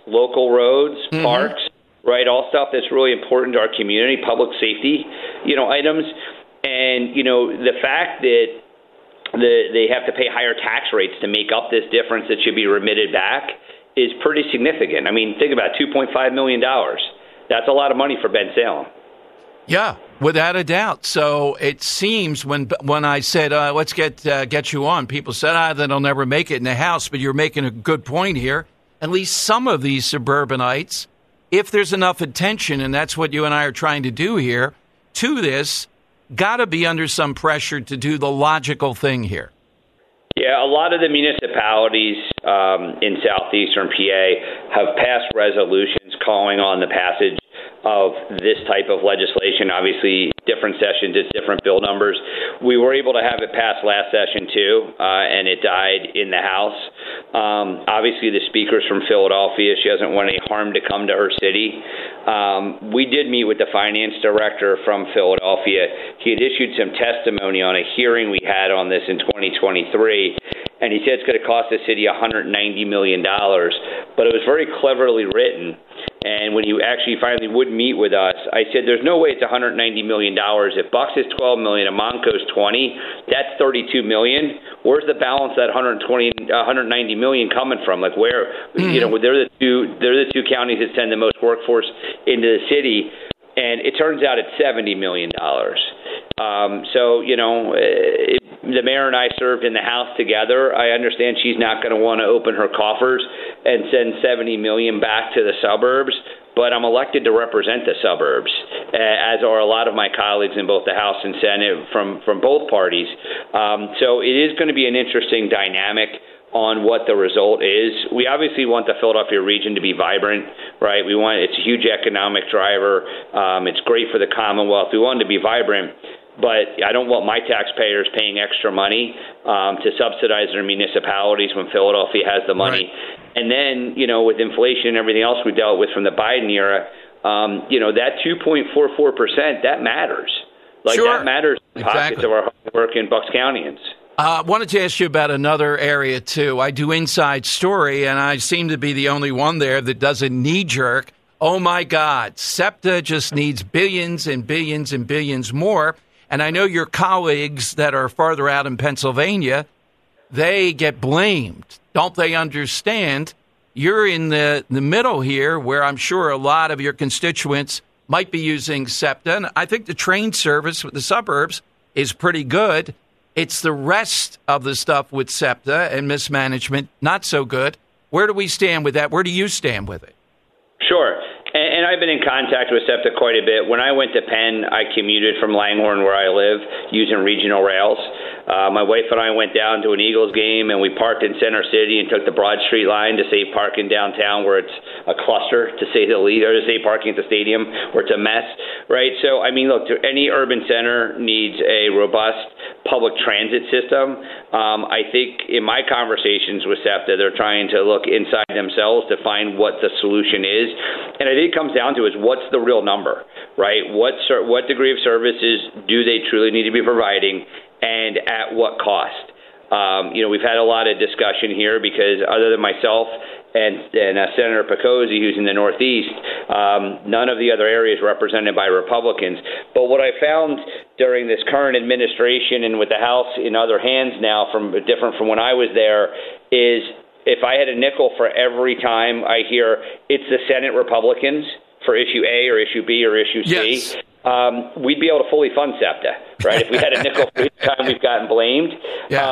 local roads, parks, right? All stuff that's really important to our community, public safety, items. And, the fact that they have to pay higher tax rates to make up this difference that should be remitted back is pretty significant. I mean, think about it, $2.5 million. That's a lot of money for Bensalem. Yeah, without a doubt. So it seems when I said, let's get you on, people said, they'll never make it in the House. But you're making a good point here. At least some of these suburbanites, if there's enough attention, and that's what you and I are trying to do here, to this, got to be under some pressure to do the logical thing here. Yeah, a lot of the municipalities in southeastern PA have passed resolutions calling on the passage of this type of legislation. Obviously, different sessions, it's different bill numbers. We were able to have it pass last session, too, and it died in the House. Obviously, the speaker's from Philadelphia. She doesn't want any harm to come to her city. We did meet with the finance director from Philadelphia. He had issued some testimony on a hearing we had on this in 2023, and he said it's going to cost the city $190 million, but it was very cleverly written. And when he actually finally would meet with us, I said, there's no way it's $190 million. If Bucks is $12 million and Montco's $20, that's $32 million. Where's the balance of that $190 million coming from? Like where, they're the two counties that send the most workforce into the city. And it turns out it's $70 million. The mayor and I served in the House together. I understand she's not going to want to open her coffers and send $70 million back to the suburbs, but I'm elected to represent the suburbs, as are a lot of my colleagues in both the House and Senate from both parties. So it is going to be an interesting dynamic on what the result is. We obviously want the Philadelphia region to be vibrant, right? It's a huge economic driver. It's great for the Commonwealth. We want it to be vibrant. But I don't want my taxpayers paying extra money to subsidize their municipalities when Philadelphia has the money. Right. And then, with inflation and everything else we dealt with from the Biden era, that 2.44%, that matters. That matters in the pockets of our hardworking Bucks Countyans. I wanted to ask you about another area, too. I do Inside Story, and I seem to be the only one there that doesn't knee-jerk. Oh, my God, SEPTA just needs billions and billions and billions more. And I know your colleagues that are farther out in Pennsylvania, they get blamed. Don't they understand? You're in the middle here where I'm sure a lot of your constituents might be using SEPTA. And I think the train service with the suburbs is pretty good. It's the rest of the stuff with SEPTA and mismanagement, not so good. Where do we stand with that? Where do you stand with it? Sure. And I've been in contact with SEPTA quite a bit. When I went to Penn, I commuted from Langhorne, where I live, using regional rails. My wife and I went down to an Eagles game, and we parked in Center City and took the Broad Street line to save parking downtown, where it's a cluster, to say the least, or to save parking at the stadium, where it's a mess, right? So, I mean, look, any urban center needs a robust public transit system. I think in my conversations with SEPTA, they're trying to look inside themselves to find what the solution is. And I think it comes down to is what's the real number, right? What degree of services do they truly need to be providing, and at what cost? We've had a lot of discussion here because other than myself and Senator Picozzi, who's in the Northeast, none of the other areas represented by Republicans. But what I found during this current administration and with the House in other hands now, different from when I was there, is if I had a nickel for every time I hear it's the Senate Republicans for issue A or issue B or issue C, yes, we'd be able to fully fund SEPTA, right? If we had a nickel for each time we've gotten blamed. Yeah.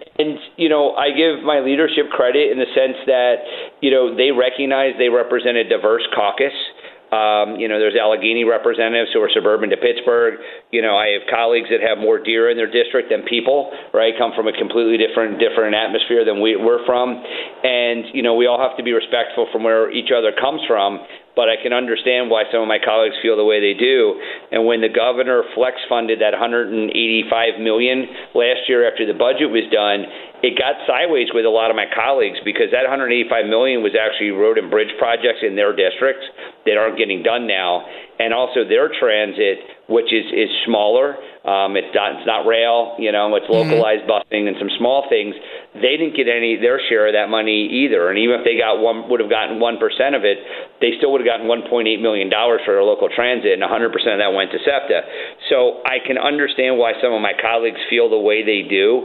I give my leadership credit in the sense that, they recognize they represent a diverse caucus. There's Allegheny representatives who are suburban to Pittsburgh. I have colleagues that have more deer in their district than people, right? Come from a completely different atmosphere than we're from. And, we all have to be respectful from where each other comes from. But I can understand why some of my colleagues feel the way they do. And when the governor flex funded that $185 million last year after the budget was done, it got sideways with a lot of my colleagues because that $185 million was actually road and bridge projects in their districts that aren't getting done now. And also their transit which is smaller. It's not rail, it's localized busing and some small things. They didn't get their share of that money either. And even if they would have gotten 1% of it, they still would have gotten $1.8 million for their local transit, and 100% of that went to SEPTA. So I can understand why some of my colleagues feel the way they do,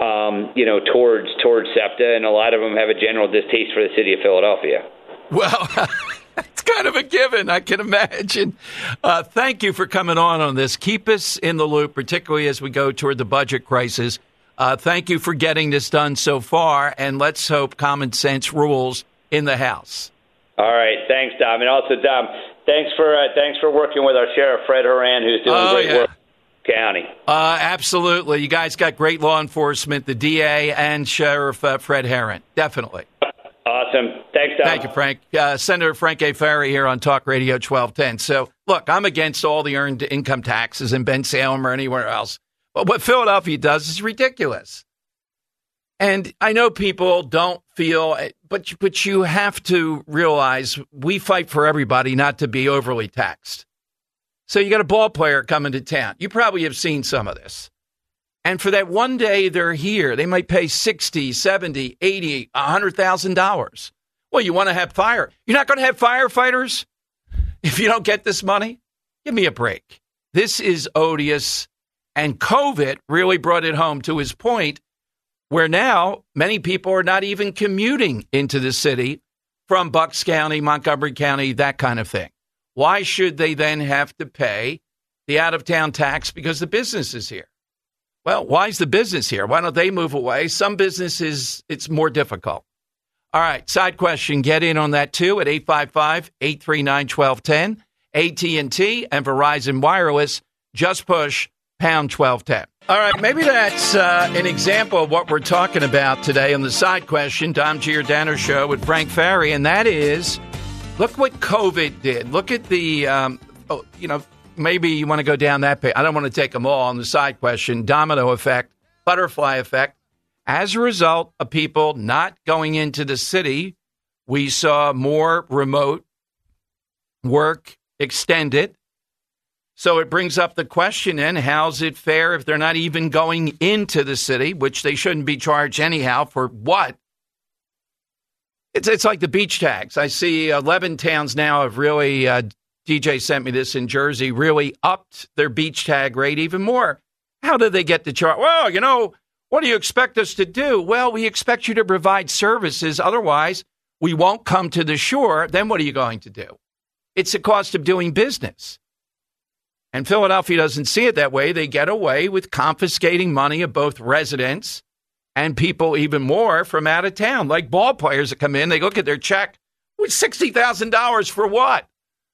towards SEPTA, and a lot of them have a general distaste for the city of Philadelphia. Well, it's kind of a given, I can imagine. Thank you for coming on this. Keep us in the loop, particularly as we go toward the budget crisis. Thank you for getting this done so far, and let's hope common sense rules in the House. All right. Thanks, Dom. And also, Dom, thanks for working with our Sheriff, Fred Horan, who's doing great work in the county. Absolutely. You guys got great law enforcement, the DA and Sheriff Fred Horan. Definitely. Awesome. Thanks, Dom. Thank you, Frank. Senator Frank A. Ferry here on Talk Radio 1210. So, look, I'm against all the earned income taxes in Ben Salem or anywhere else. But what Philadelphia does is ridiculous. And I know people don't feel, but you have to realize we fight for everybody not to be overly taxed. So you got a ball player coming to town. You probably have seen some of this. And for that one day they're here, they might pay $60,000, $70,000, $80,000, $100,000. Well, you want to have fire. You're not going to have firefighters if you don't get this money? Give me a break. This is odious. And COVID really brought it home to his point, where now many people are not even commuting into the city from Bucks County, Montgomery County, that kind of thing. Why should they then have to pay the out-of-town tax because the business is here? Well, why is the business here? Why don't they move away? Some businesses, it's more difficult. All right, side question. Get in on that, too, at 855-839-1210. AT&T and Verizon Wireless. Just push pound 1210. All right, maybe that's an example of what we're talking about today on the side question, Dom Giordano Show with Frank Ferry, and that is, look what COVID did. Look at the, maybe you want to go down that page. I don't want to take them all on the side question. Domino effect, butterfly effect. As a result of people not going into the city, we saw more remote work extended. So it brings up the question then, how's it fair if they're not even going into the city, which they shouldn't be charged anyhow for what? It's like the beach tags. I see 11 towns now have really, DJ sent me this in Jersey, really upped their beach tag rate even more. How do they get the charge? Well, what do you expect us to do? Well, we expect you to provide services. Otherwise, we won't come to the shore. Then what are you going to do? It's the cost of doing business. And Philadelphia doesn't see it that way. They get away with confiscating money of both residents and people even more from out of town, like ball players that come in. They look at their check. With $60,000 for what?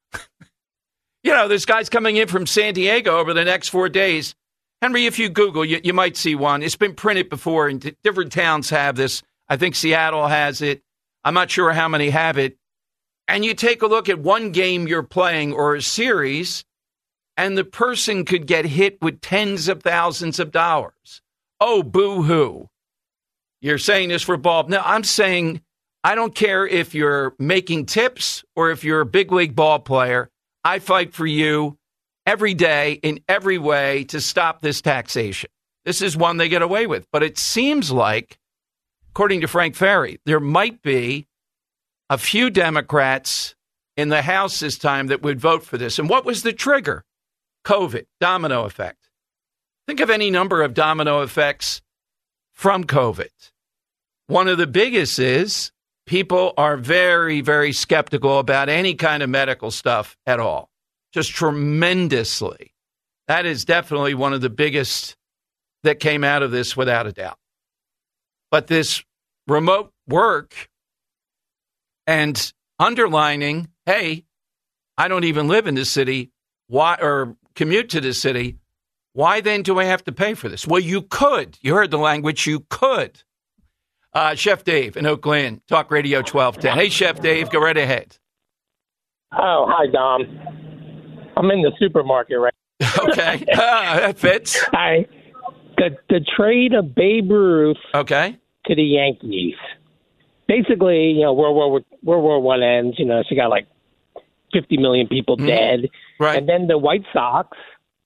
This guy's coming in from San Diego over the next 4 days. Henry, if you Google, you might see one. It's been printed before, and different towns have this. I think Seattle has it. I'm not sure how many have it. And you take a look at one game you're playing or a series, and the person could get hit with tens of thousands of dollars. Oh, boo-hoo. You're saying this for ball. No, I'm saying I don't care if you're making tips or if you're a big league ball player. I fight for you every day in every way to stop this taxation. This is one they get away with. But it seems like, according to Frank Ferry, there might be a few Democrats in the House this time that would vote for this. And what was the trigger? COVID, domino effect. Think of any number of domino effects from COVID. One of the biggest is people are very, very skeptical about any kind of medical stuff at all. Just tremendously. That is definitely one of the biggest that came out of this without a doubt. But this remote work and underlining, hey, I don't even live in the city, why, or commute to the city, why then do I have to pay for this? Well, you could. You heard the language, you could. Chef Dave in Oak Lynn, Talk Radio 1210. Hey, Chef Dave, go right ahead. Oh, hi, Dom. I'm in the supermarket right now. Okay, that fits. Hi. The trade of Babe Ruth to the Yankees. Basically, World War I ends, so you got like 50 million people dead. Right. And then the White Sox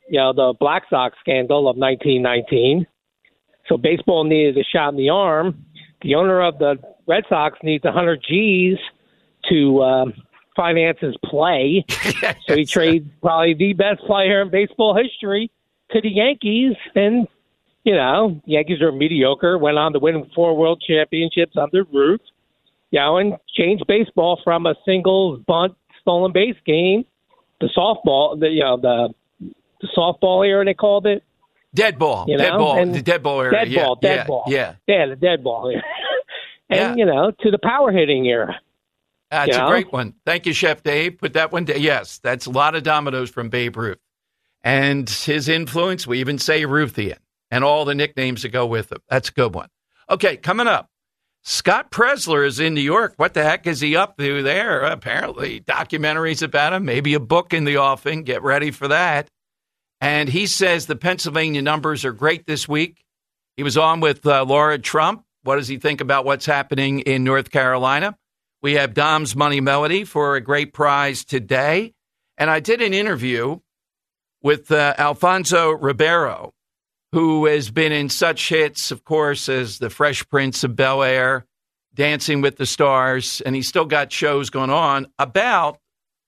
the Black Sox scandal of 1919. So baseball needed a shot in the arm. The owner of the Red Sox needs 100 G's to finance his play. Yes. So he trades probably the best player in baseball history to the Yankees. And, the Yankees are mediocre, went on to win 4 world championships under Ruth, and changed baseball from a single bunt stolen base game to softball, the softball era, they called it. Dead ball. The dead ball era. Dead ball. Yeah, the dead ball era. And, to the power hitting era. That's a great one. Thank you, Chef Dave. Put that one down. Yes, that's a lot of dominoes from Babe Ruth. And his influence, we even say Ruthian, and all the nicknames that go with him. That's a good one. Okay, coming up, Scott Presler is in New York. What the heck is he up to there? Apparently, documentaries about him, maybe a book in the offing. Get ready for that. And he says the Pennsylvania numbers are great this week. He was on with Laura Trump. What does he think about what's happening in North Carolina? We have Dom's Money Melody for a great prize today. And I did an interview with Alfonso Ribeiro, who has been in such hits, of course, as The Fresh Prince of Bel-Air, Dancing with the Stars, and he's still got shows going on about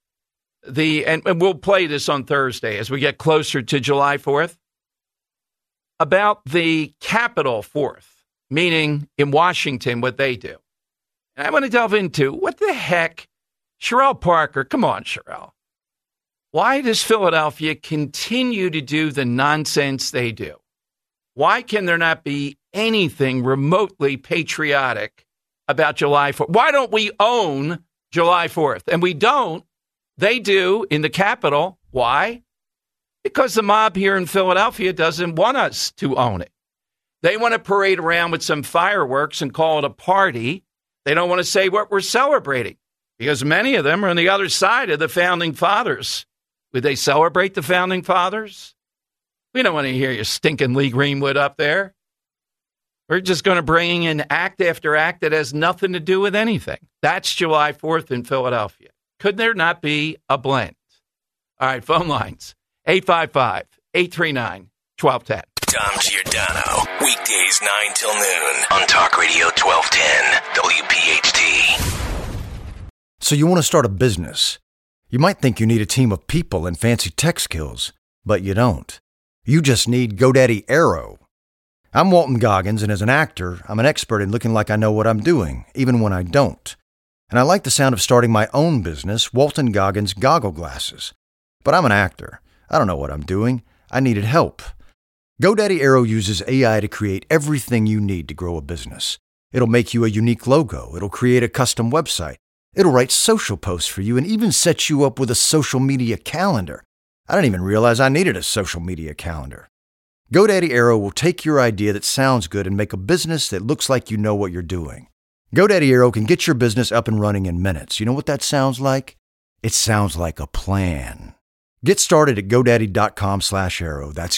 and we'll play this on Thursday as we get closer to July 4th, about the Capitol 4th, meaning in Washington, what they do. And I want to delve into what the heck, Sherelle Parker, come on, Sherelle. Why does Philadelphia continue to do the nonsense they do? Why can there not be anything remotely patriotic about July 4th? Why don't we own July 4th? And we don't. They do in the Capitol. Why? Because the mob here in Philadelphia doesn't want us to own it. They want to parade around with some fireworks and call it a party. They don't want to say what we're celebrating because many of them are on the other side of the Founding Fathers. Would they celebrate the Founding Fathers? We don't want to hear you stinking Lee Greenwood up there. We're just going to bring in act after act that has nothing to do with anything. That's July 4th in Philadelphia. Could there not be a blend? All right, phone lines, 855-839-1210. Dom Giordano, weekdays 9 till noon on Talk Radio 1210, WPHT. So you want to start a business. You might think you need a team of people and fancy tech skills, but you don't. You just need GoDaddy Aero. I'm Walton Goggins, and as an actor, I'm an expert in looking like I know what I'm doing, even when I don't. And I like the sound of starting my own business, Walton Goggins Goggle Glasses. But I'm an actor. I don't know what I'm doing. I needed help. GoDaddy Aero uses AI to create everything you need to grow a business. It'll make you a unique logo. It'll create a custom website. It'll write social posts for you and even set you up with a social media calendar. I didn't even realize I needed a social media calendar. GoDaddy Aero will take your idea that sounds good and make a business that looks like you know what you're doing. GoDaddy Aero can get your business up and running in minutes. You know what that sounds like? It sounds like a plan. Get started at GoDaddy.com/Aero. That's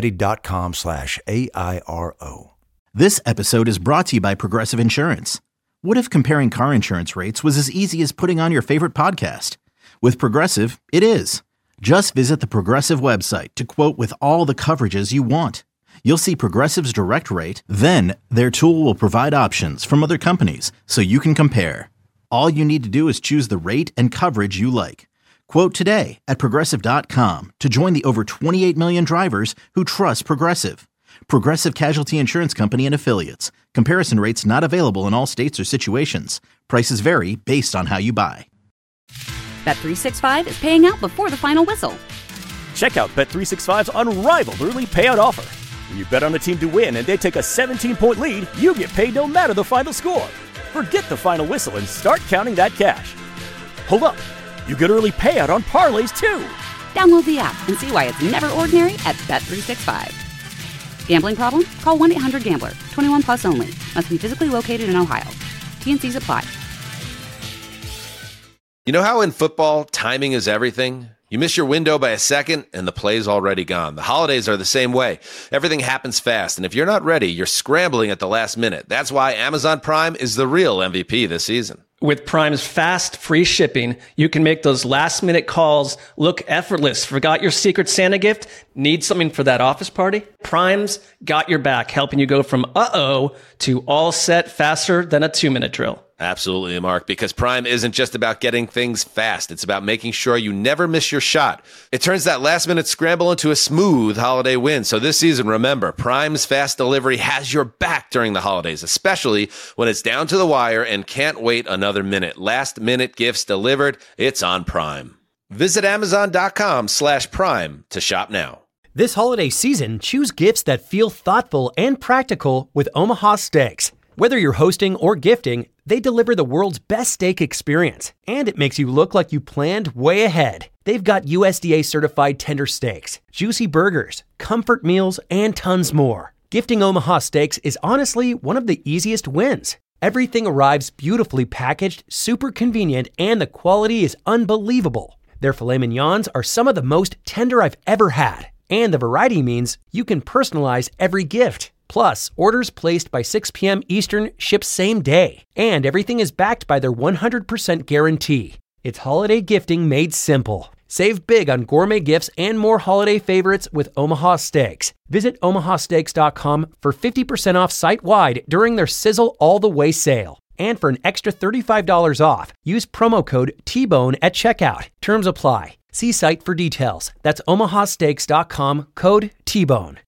GoDaddy.com/AIRO. This episode is brought to you by Progressive Insurance. What if comparing car insurance rates was as easy as putting on your favorite podcast? With Progressive, it is. Just visit the Progressive website to quote with all the coverages you want. You'll see Progressive's direct rate, then their tool will provide options from other companies so you can compare. All you need to do is choose the rate and coverage you like. Quote today at Progressive.com to join the over 28 million drivers who trust Progressive. Progressive Casualty Insurance Company and Affiliates. Comparison rates not available in all states or situations. Prices vary based on how you buy. Bet365 is paying out before the final whistle. Check out Bet365's unrivaled early payout offer. When you bet on a team to win and they take a 17-point lead, you get paid no matter the final score. Forget the final whistle and start counting that cash. Hold up. You get early payout on parlays, too. Download the app and see why it's never ordinary at Bet365. Gambling problem? Call 1-800-GAMBLER. 21 plus only. Must be physically located in Ohio. T&Cs apply. You know how in football, timing is everything? You miss your window by a second, and the play's already gone. The holidays are the same way. Everything happens fast, and if you're not ready, you're scrambling at the last minute. That's why Amazon Prime is the real MVP this season. With Prime's fast, free shipping, you can make those last-minute calls look effortless. Forgot your Secret Santa gift? Need something for that office party? Prime's got your back, helping you go from uh-oh to all set faster than a 2-minute drill. Absolutely, Mark, because Prime isn't just about getting things fast. It's about making sure you never miss your shot. It turns that last-minute scramble into a smooth holiday win. So this season, remember, Prime's fast delivery has your back during the holidays, especially when it's down to the wire and can't wait another minute. Last-minute gifts delivered, it's on Prime. Visit Amazon.com/Prime to shop now. This holiday season, choose gifts that feel thoughtful and practical with Omaha Steaks. Whether you're hosting or gifting, they deliver the world's best steak experience, and it makes you look like you planned way ahead. They've got USDA certified tender steaks, juicy burgers, comfort meals, and tons more. Gifting Omaha Steaks is honestly one of the easiest wins. Everything arrives beautifully packaged, super convenient, and the quality is unbelievable. Their filet mignons are some of the most tender I've ever had, and the variety means you can personalize every gift. Plus, orders placed by 6 p.m. Eastern ship same day, and everything is backed by their 100% guarantee. It's holiday gifting made simple. Save big on gourmet gifts and more holiday favorites with Omaha Steaks. Visit omahasteaks.com for 50% off site-wide during their Sizzle All the Way sale. And for an extra $35 off, use promo code TBONE at checkout. Terms apply. See site for details. That's omahasteaks.com, code TBONE.